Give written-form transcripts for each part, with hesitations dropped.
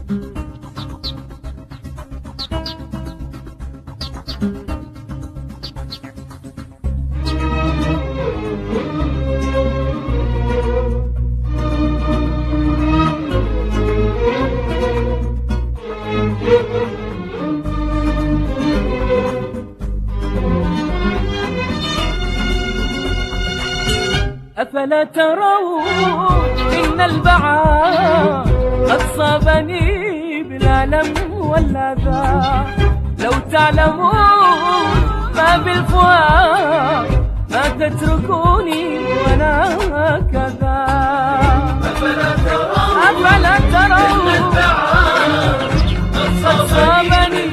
أفلا ترون إن البعاد قد صابني بالألم والأذى؟ لو تعلمون ما بالفؤاد ما تتركوني وأنا هكذا. أفلا ترون إن البعاد قد صابني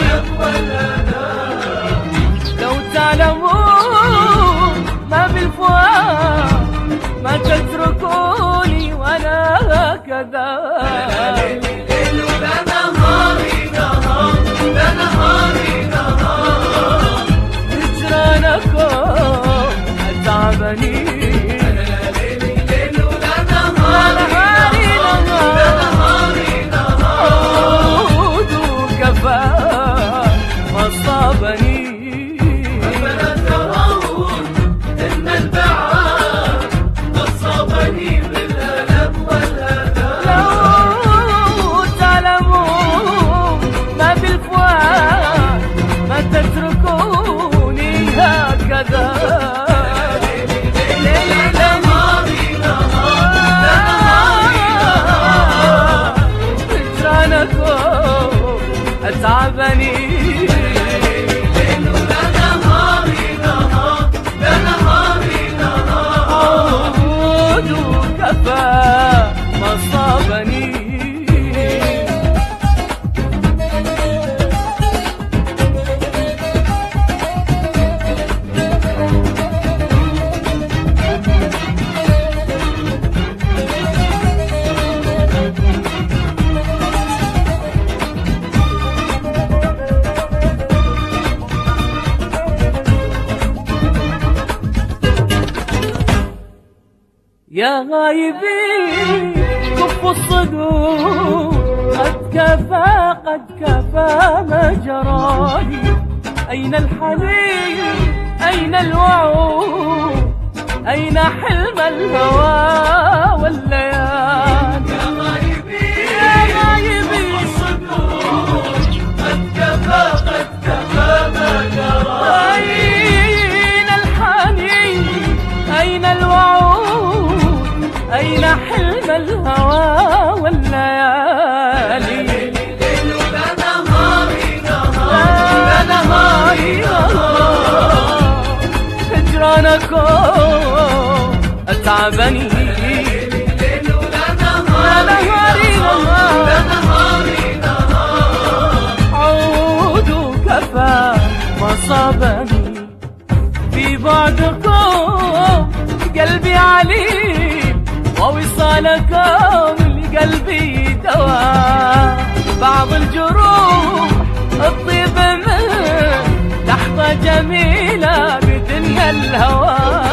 لو تعلمون ما بالفؤاد ما تتركوني وانا هكذا. ليل ولا نهاري نهار، لا نهاري نهار، هجرانكم أتعبني. ليل ولا نهاري نهار، لا نهاري نهار، عود وكفى ما صابني. تتركوني هكذا. ليل نهاري نهار، هجرانكم أتعبني. ليل نهاري نهار، لا نهاري نهار، عود وكفى ما صابني. يا غايبين كفوا الصدور، قد كفى ما جرالي. أين الحنين أين الوعود أين حلم الهوى والليالي؟ يا غايبين كفوا الصدور، قد كفى ما جرالي. أين الحنين أين الوعود أين حلم الهوى والليالي؟ ليل ولا نهاري نهار، لا نهاري نهار، هجرانكم أتعبني. ليل ولا نهاري نهار، لا نهاري نهار، عود وكفى ما صابني. في بعدكم قلبي عليم ووصالكم لقلبي دواء. بعض الجروح الطيب من لحظة جميلة بدنيا الهوى.